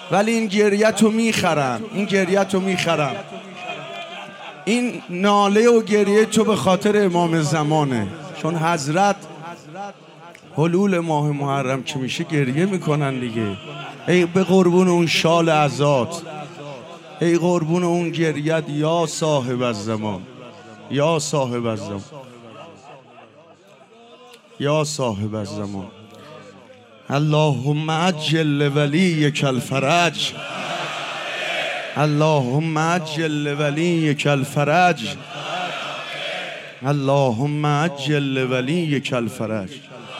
ولی این گریه‌تو میخرم، این گریه‌تو میخرم. این ناله و گریه تو به خاطر امام زمانه، چون حضرت حلول ماه محرم که میشه گریه میکنن دیگه. ای به قربون اون شال عزات، ای قربون اون گریت یا صاحب الزمان، یا صاحب الزمان، یا صاحب الزمان. اللهم عجل لولیک الفرج، اللهم عجل لولیک الفرج، اللهم عجل لولیک الفرج.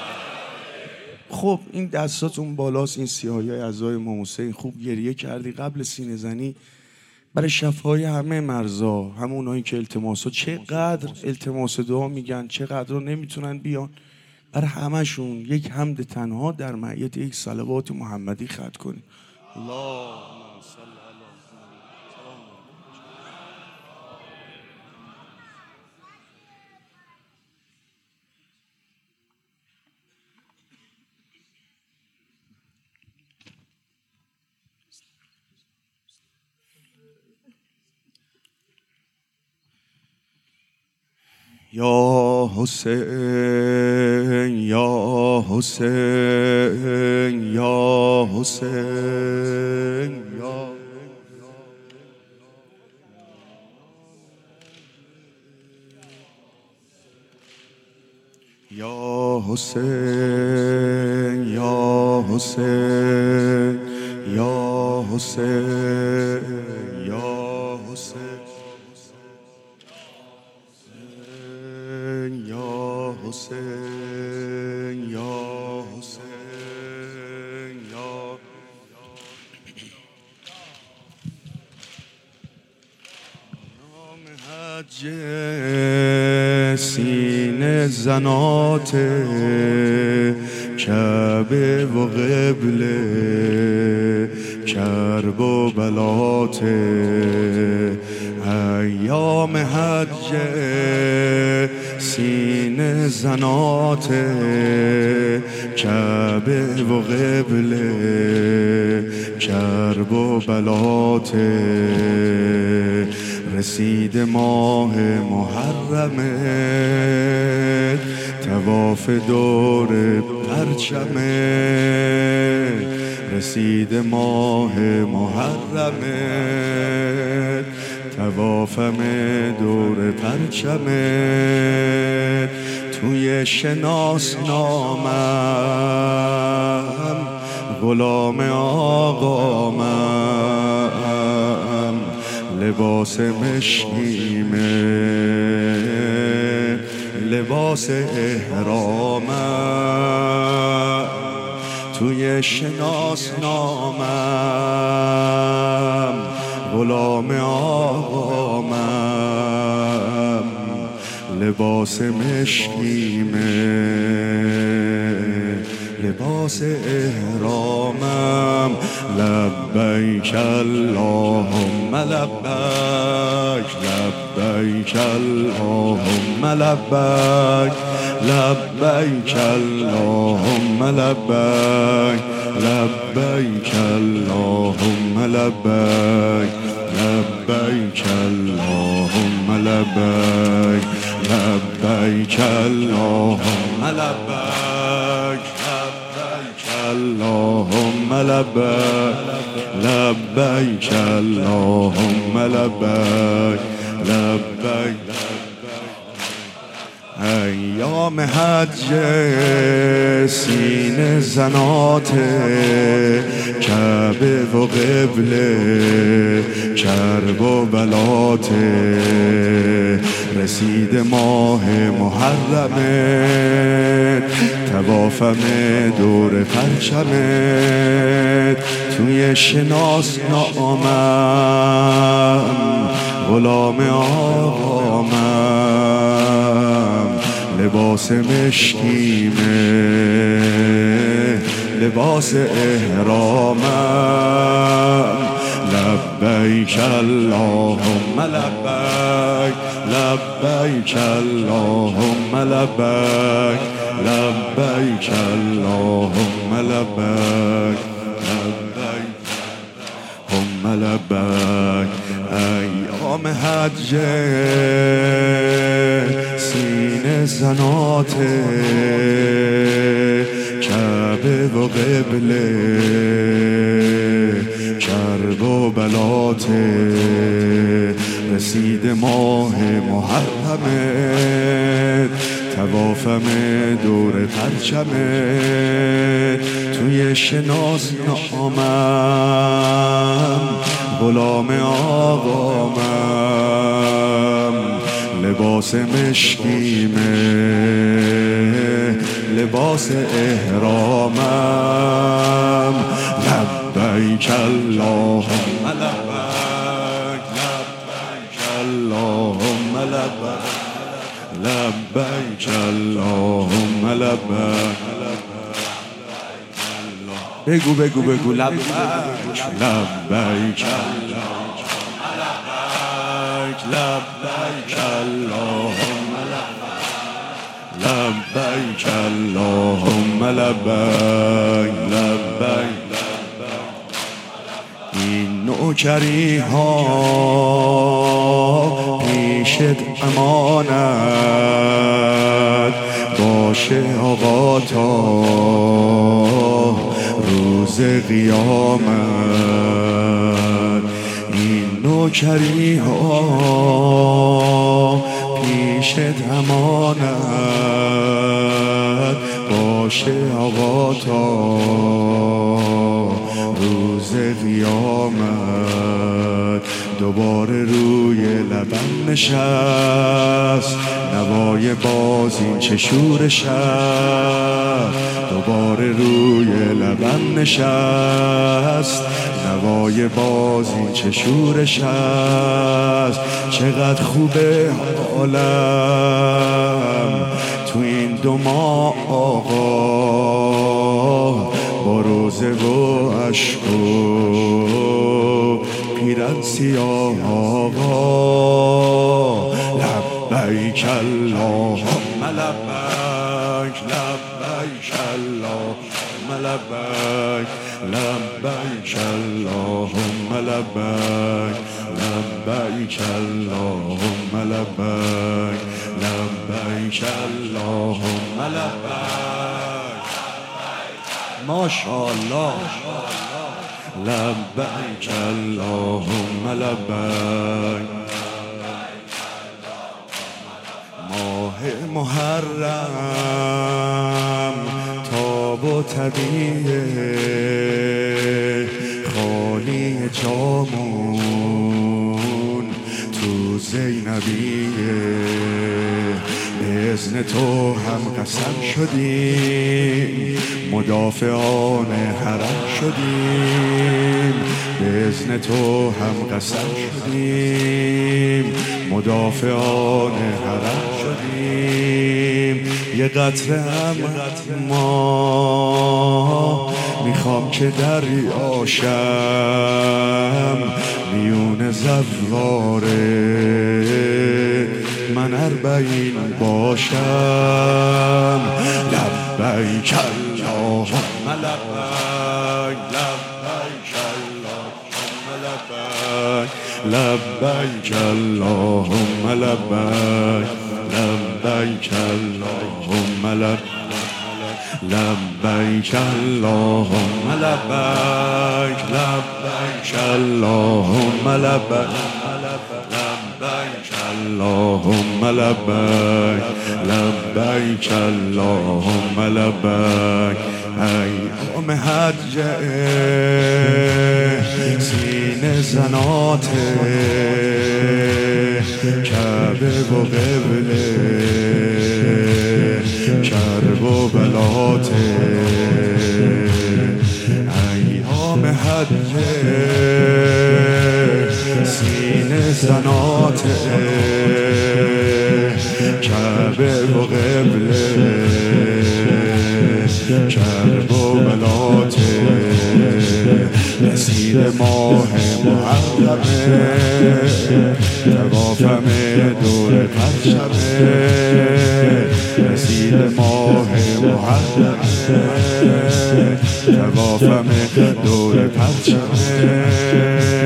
خب این دستاتون بالاست، این سیاهی اعضای امام حسین. خوب گریه کردی قبل سینه زنی برای شفای همه مرزا، همونایی که التماسا چقدر التماس دعا میگن، چقدر رو نمیتونن بیان، برای همشون یک حمد تنها در معیت یک صلوات محمدی ختم کنیم. الله یا حسین یا حسین یا حسین یا حسین یا حسین یا حسین یا حسین یا حسین یا حسین یا نام حج سینه زنات کعبه و قبله کرب و بلات ایام حج سینه زنات کعبه و قبله کرب و بلات رسید ماه محرمه طواف دور پرچمه رسید ماه محرمه توافم دور پرچمه توی شناسنامم غلام آقامم لباس مشکیمه لباس احرامم توی شناسنامم غلام آقامم لباس مشکیمه لباس احرامم لبیک اللهم لبیک لبیک اللهم لبیک لبیک اللهم لبیک لبیک اللهم لبیک لبیک اللهم لبیک لبیک اللهم لبیک اللهم لبیک لبیک اللهم لبیک لبیک ایام حج سینه زنات کعبه و قبله کرب و بلات رسید ماه محرمه توافم دور پرچمه توی شناسنامم غلام آقامم لباس مشکیمه لباس احرامم لبیک اللهم لبیک لبیک اللهم لبیک لبیک اللهم لبیک لبیک اللهم لبیک. ایام حج سینه زنات کعبه و قبله کرب و بلات رسید ماه محرمت توافم دور پرچمت توی شناس نامم غلام آقامم لباس مشکیمه لباس احرامم لبیک اللهم لبیک لبیک اللهم لبیک لبیک اللهم لبیک. بگو بگو بگو لبیک لبیک لبیک اللهم لبیک اللهم لبیک لبیک. این نوکری ها پیشت امانت باشه آقا تا روز قیامت. این نوکری ها پیشت امانت باشه آقا تا روز قیامت. دوباره روی لبم نشست نوای باز این چه شورش است. دوباره روی لبم نشست نوای باز این چه شورش است. چقدر خوبه حالم تو این دو ماه آقا با روزه و عشق و پیرن سیاه آقا. لبیک اللهم لبیک لبیک اللهم لبیک لبیک اللهم لبیک لبیک اللهم لبیک لبیک اللهم لبیک. ماشاءالله لبیک اللهم لبیک. ماه محرم تاب و طبیعه خالی جامون تو زینبیه. به اذن تو هم قسم شدیم مدافعان حرم شدیم. به اذن تو هم قسم شدیم مدافعان حرم شدیم. یه قطره هم ما میخوام که دریاشم میون زواره من اربعین باشم. لبیک اللهم لبیک لبیک اللهم لبیک لبیک اللهم لبیک لبیک اللهم لبیک لبیک اللهم لبیک لبیک اللهم لبیک لبیک اللهم لبیک لبیک اللهم لبیک. ایام حج سینه زنات کعبه و قبله کرب و بلات ایام حج سینه زنات کعبه و قبله کرب و بلات رسید ماه محرمه توافم دور پرچمه. رسید ماه محرمه توافم دور پرچمه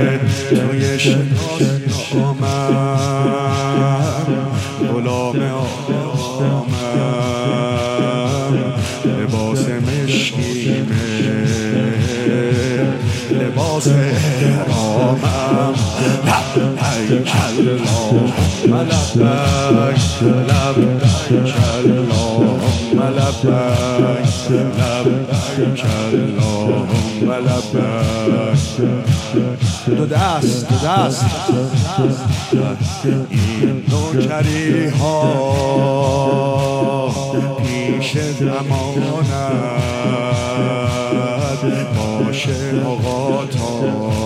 لباس حرامم لبیک اللهم لبیک لبیک اللهم لبیک لبیک اللهم لبیک دو دست دو دست این نوکری ها پیش امانت باشه آقا تا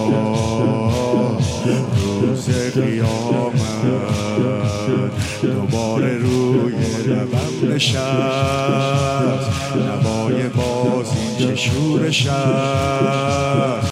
روز قیامت دوباره روی لبم نشست نوای باز این چه شورش است